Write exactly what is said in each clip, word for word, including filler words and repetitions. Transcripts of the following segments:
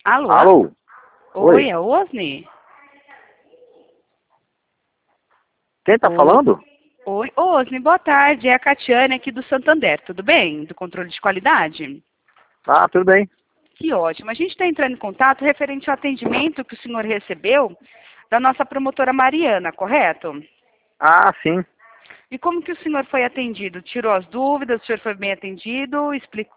Alô? Alô? Oi, Oi. é o Osni? Quem tá Oi. falando? Oi, Osni, boa tarde. É a Catiane aqui do Santander, tudo bem? Do controle de qualidade? Ah, tudo bem. Que ótimo. A gente está entrando em contato referente ao atendimento que o senhor recebeu da nossa promotora Mariana, correto? Ah, sim. E como que o senhor foi atendido? Tirou as dúvidas? O senhor foi bem atendido? Explica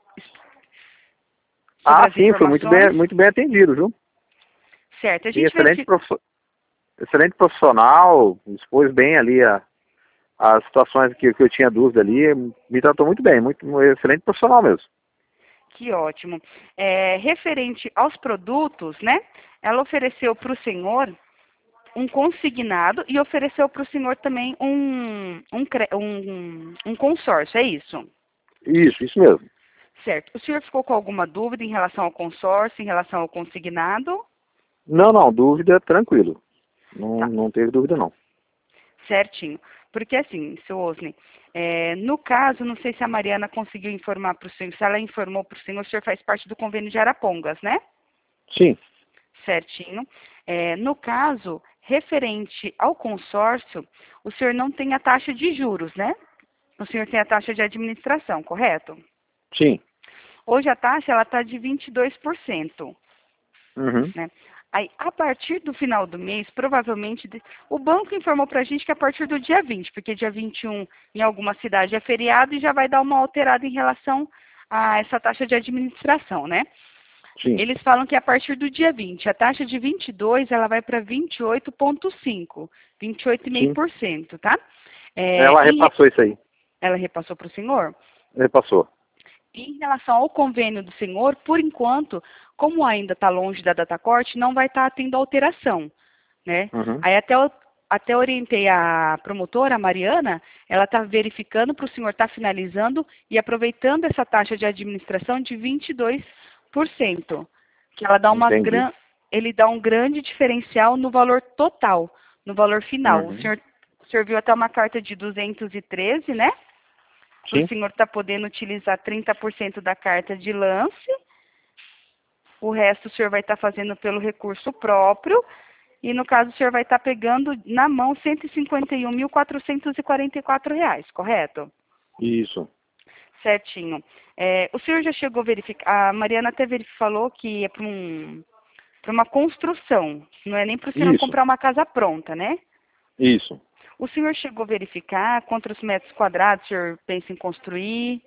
sobre Ah, as sim, foi muito bem, informações? muito bem atendido, viu? Certo. A E gente excelente, verifica... prof... excelente profissional, expôs bem ali a, as situações que, que eu tinha dúvida ali, me tratou muito bem, muito um excelente profissional mesmo. Que ótimo. É, referente aos produtos, né? Ela ofereceu para o senhor um consignado e ofereceu para o senhor também um, um, cre- um, um consórcio, é isso? Isso, isso mesmo. Certo. O senhor ficou com alguma dúvida em relação ao consórcio, em relação ao consignado? Não, não, dúvida, tranquilo. Não, Tá, não teve dúvida, não. certinho. Porque assim, seu Osni, é, no caso, não sei se a Mariana conseguiu informar para o senhor, se ela informou para o senhor, o senhor faz parte do convênio de Arapongas, né? Sim, Certinho. É, no caso, referente ao consórcio, o senhor não tem a taxa de juros, né? O senhor tem a taxa de administração, correto? sim. Hoje a taxa ela está de vinte e dois por cento, Uhum. né? Aí, a partir do final do mês, provavelmente, de- o banco informou para a gente que a partir do dia vinte, porque dia vinte e um em alguma cidade é feriado e já vai dar uma alterada em relação a essa taxa de administração, né? Sim, Eles falam que a partir do dia vinte, a taxa de vinte e dois ela vai para vinte e oito vírgula cinco, vinte e oito vírgula cinco sim. por cento, tá? É, Ela em re- repassou isso aí. ela repassou para o senhor? Repassou. Em relação ao convênio do senhor, por enquanto, como ainda está longe da data corte, não vai estar tendo alteração, né? Uhum. Aí até, eu- até orientei a promotora, a Mariana, ela está verificando para o senhor estar finalizando e aproveitando essa taxa de administração de vinte e dois por cento, que ela dá uma Entendi. gran, ele dá um grande diferencial no valor total, no valor final. O Uhum. senhor, o senhor viu até uma carta de duzentos e treze, né? O Sim. senhor está podendo utilizar trinta por cento da carta de lance, o resto o senhor vai estar fazendo pelo recurso próprio, e no caso o senhor vai estar pegando na mão cento e cinquenta e um mil quatrocentos e quarenta e quatro reais, correto? Isso. Certinho. É, o senhor já chegou a verificar, a Mariana até verifi- falou que é para um, para uma construção, não é nem para o senhor Isso. comprar uma casa pronta, né? Isso. O senhor chegou a verificar quantos metros quadrados o senhor pensa em construir?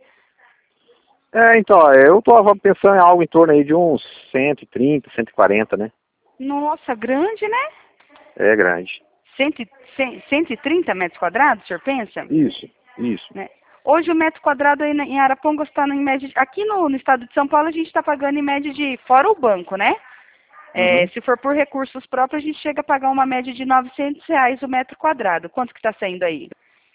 É, então, ó, eu estava pensando em algo em torno aí de uns cento e trinta, cento e quarenta, né? Nossa, grande, né? É grande. Cento, e- cem- cento e trinta metros quadrados, o senhor pensa? Isso, isso. Né? Hoje o metro quadrado aí na- em Arapongas está em média, de- aqui no, no estado de São Paulo a gente está pagando em média de, fora o banco, né? É, Uhum. se for por recursos próprios, a gente chega a pagar uma média de novecentos reais o metro quadrado. Quanto que está saindo aí?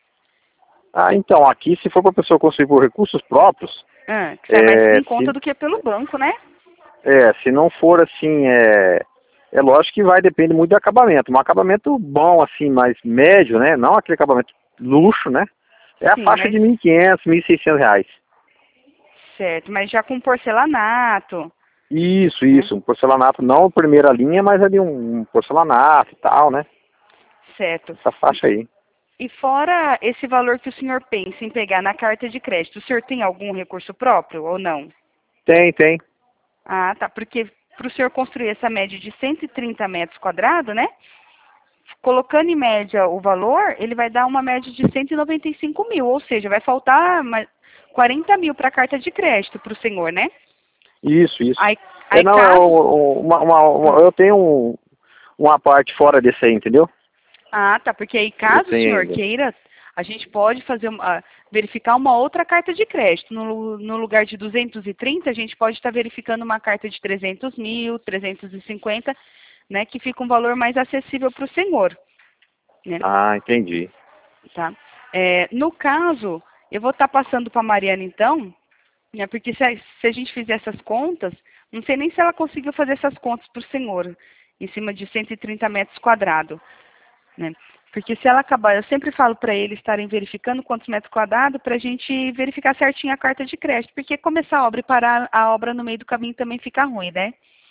Ah, então, aqui se for para a pessoa conseguir por recursos próprios, Ah, que sai mais é, em conta se, do que pelo banco, né? é, se não for assim, é, é lógico que vai depender muito do acabamento. Um acabamento bom, assim, mais médio, né? Não aquele acabamento luxo, né? É a Sim, faixa de mas mil e quinhentos, mil e seiscentos reais. certo, mas já com porcelanato, Isso, né? isso. Um porcelanato, não primeira linha, mas ali um, um porcelanato e tal, né? Certo. Essa faixa aí. E fora esse valor que o senhor pensa em pegar na carta de crédito, o senhor tem algum recurso próprio ou não? Tem, tem. Ah, tá. Porque para o senhor construir essa média de cento e trinta metros quadrados, né? Colocando em média o valor, ele vai dar uma média de cento e noventa e cinco mil, ou seja, vai faltar mais quarenta mil para a carta de crédito para o senhor, né? Isso, isso. Aí, É, aí não, caso. eu, uma, uma, uma- Hum. eu tenho um, uma parte fora desse aí, entendeu? Ah, tá. Porque aí Eu caso o tenho senhor ainda. queira, a gente pode fazer uma, verificar uma outra carta de crédito. No, no lugar de duzentos e trinta, a gente pode estar verificando uma carta de trezentos mil, trezentos e cinquenta, né? Que fica um valor mais acessível para o senhor, né? Ah, entendi. Tá? É, no caso, eu vou estar passando para a Mariana então, né, porque se a, se a gente fizer essas contas, não sei nem se ela conseguiu fazer essas contas para o senhor, em cima de cento e trinta metros quadrados. Né? Porque se ela acabar, eu sempre falo para eles estarem verificando quantos metros quadrados para a gente verificar certinho a carta de crédito, porque começar a obra e parar a obra no meio do caminho também fica ruim, né?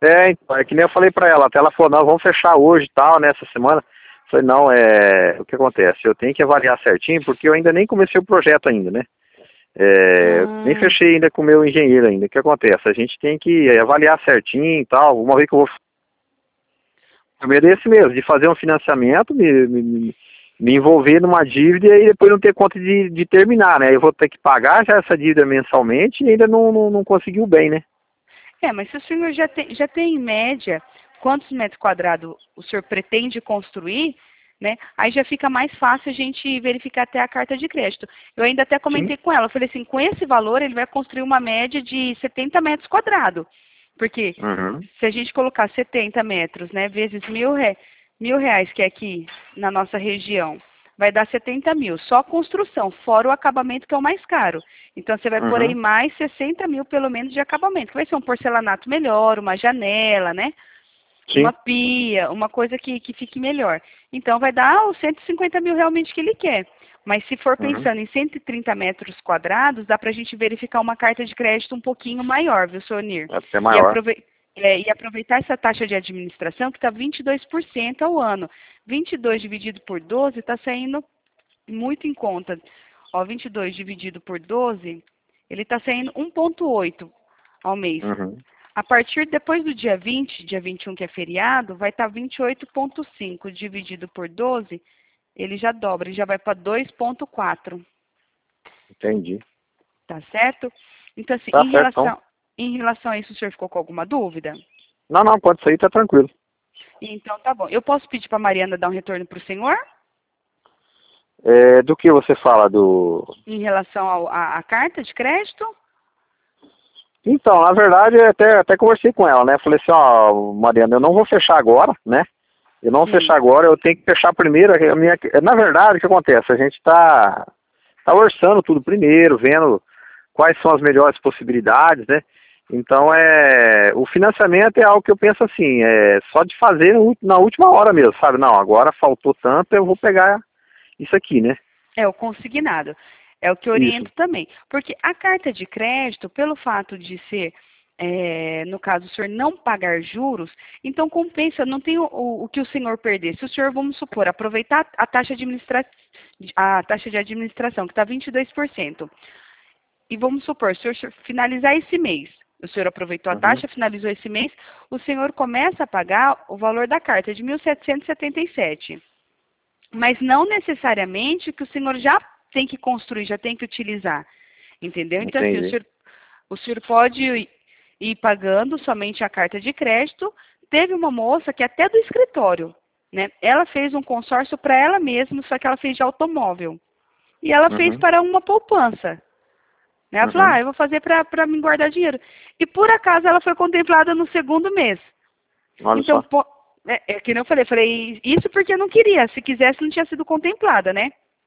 É, então, é que nem eu falei pra ela, até ela falou, não, vamos fechar hoje e tal, né, essa semana. Eu falei, não, é, o que acontece? Eu tenho que avaliar certinho, porque eu ainda nem comecei o projeto ainda, né? É, eu nem Ah, fechei ainda com o meu engenheiro ainda. O que acontece? A gente tem que avaliar certinho e tal, uma vez que eu vou... O medo é esse mesmo, de fazer um financiamento, me, me, me envolver numa dívida e aí depois não ter conta de, de terminar, né? Eu vou ter que pagar já essa dívida mensalmente e ainda não, não, não conseguiu bem, né? é, mas se o senhor já tem, já tem em média quantos metros quadrados o senhor pretende construir, né? Aí já fica mais fácil a gente verificar até a carta de crédito. Eu ainda até Sim. comentei com ela, eu falei assim, com esse valor ele vai construir uma média de setenta metros quadrados. Porque Uhum. se a gente colocar setenta metros, né, vezes mil, re, mil reais, que é aqui na nossa região, vai dar setenta mil. Só a construção, fora o acabamento, que é o mais caro. Então, você vai por aí Uhum. mais sessenta mil, pelo menos, de acabamento. Que vai ser um porcelanato melhor, uma janela, né? Sim. Uma pia, uma coisa que, que fique melhor. Então, vai dar os cento e cinquenta mil realmente que ele quer. Mas se for Uhum. pensando em cento e trinta metros quadrados, dá para a gente verificar uma carta de crédito um pouquinho maior, viu, Sonir? É até E, maior. aprove é, e aproveitar essa taxa de administração, que está vinte e dois por cento ao ano. vinte e dois dividido por doze está saindo muito em conta. Ó, vinte e dois dividido por doze, ele está saindo um vírgula oito ao mês. Uhum. A partir depois do dia vinte, dia vinte e um que é feriado, vai estar vinte e oito vírgula cinco dividido por doze, ele já dobra, ele já vai para dois vírgula quatro, Entendi. tá certo? Então, assim, Tá em certo, então. relação, em relação a isso, o senhor ficou com alguma dúvida? Não, não, pode sair, tá tranquilo. Então, tá bom. Eu posso pedir para a Mariana dar um retorno para o senhor? É, do que você fala do... Em relação ao- à à carta de crédito? Então, na verdade, eu até, até conversei com ela, né? Falei assim, ó, Mariana, eu não vou fechar agora, né? Eu não vou Sim. fechar agora, eu tenho que fechar primeiro. A minha, na verdade, o que acontece? A gente tá, tá orçando tudo primeiro, vendo quais são as melhores possibilidades, né? Então, é, o financiamento é algo que eu penso assim, é só de fazer na última hora mesmo, sabe? Não, agora faltou tanto, eu vou pegar isso aqui, né? É o consignado. É o que eu Isso. oriento também. Porque a carta de crédito, pelo fato de ser, é, no caso, o senhor não pagar juros, então compensa, não tem o, o, o que o senhor perder. Se o senhor, vamos supor, aproveitar a taxa, administra a taxa de administração, que está vinte e dois por cento, e vamos supor, se o senhor finalizar esse mês, o senhor aproveitou a Uhum. taxa, finalizou esse mês, o senhor começa a pagar o valor da carta de mil setecentos e setenta e sete. Mas não necessariamente que o senhor já tem que construir, já tem que utilizar. Entendeu? Então, assim, o Entendi. senhor, o senhor pode ir pagando somente a carta de crédito. Teve uma moça que até do escritório, né? Ela fez um consórcio para ela mesma, só que ela fez de automóvel. E ela fez Uhum. para uma poupança. Né? Ela falou, Uhum. ah, eu vou fazer para me guardar dinheiro. E por acaso ela foi contemplada no segundo mês. Olha Então, só. pô, é, é que nem eu falei, falei, isso porque eu não queria. Se quisesse, não tinha sido contemplada, né?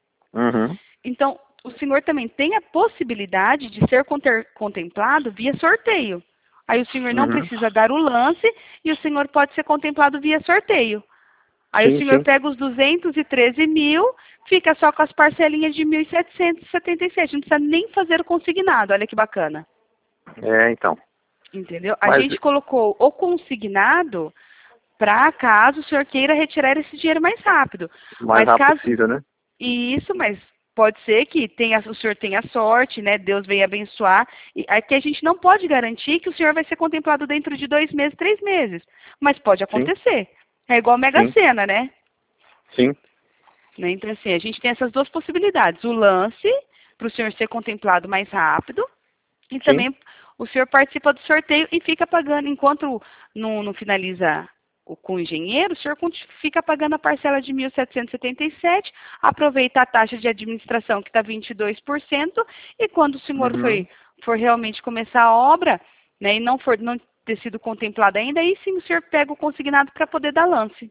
Uhum. Então, o senhor também tem a possibilidade de ser contemplado via sorteio. Aí o senhor não Uhum. precisa dar o lance e o senhor pode ser contemplado via sorteio. Aí o Sim, senhor sim. pega os duzentos e treze mil, fica só com as parcelinhas de mil setecentos e setenta e sete. Não precisa nem fazer o consignado. Olha que bacana. É, então. Entendeu? A Mas gente colocou o consignado para caso o senhor queira retirar esse dinheiro mais rápido. o mais Mas rápido caso possível, né? isso, mas pode ser que tenha, o senhor tenha sorte, né? Deus venha abençoar. E aqui a gente não pode garantir que o senhor vai ser contemplado dentro de dois meses, três meses. Mas pode Sim, acontecer. É igual a Mega sim, Sena, né? sim, Né? Então, assim, a gente tem essas duas possibilidades. O lance, para o senhor ser contemplado mais rápido, e sim. também o senhor participa do sorteio e fica pagando, enquanto não, não finaliza o, com o engenheiro, o senhor fica pagando a parcela de mil setecentos e setenta e sete, aproveita a taxa de administração, que está vinte e dois por cento, e quando o senhor for, Uhum. for realmente começar a obra, né, e não for não ter sido contemplado ainda, aí sim o senhor pega o consignado para poder dar lance.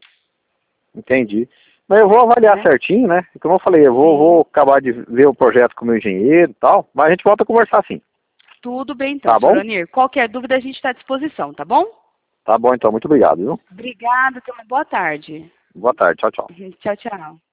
Entendi. Mas eu vou avaliar Né? certinho, né? Como eu falei, eu vou, Sim. vou acabar de ver o projeto com o meu engenheiro e tal, mas a gente volta a conversar sim. Tudo bem então, Tá senhor bom? Onir. Qualquer dúvida a gente está à disposição, tá bom? Tá bom então, muito obrigado, viu? Obrigada, tenha uma boa tarde. Boa tarde, tchau, tchau. Tchau, tchau.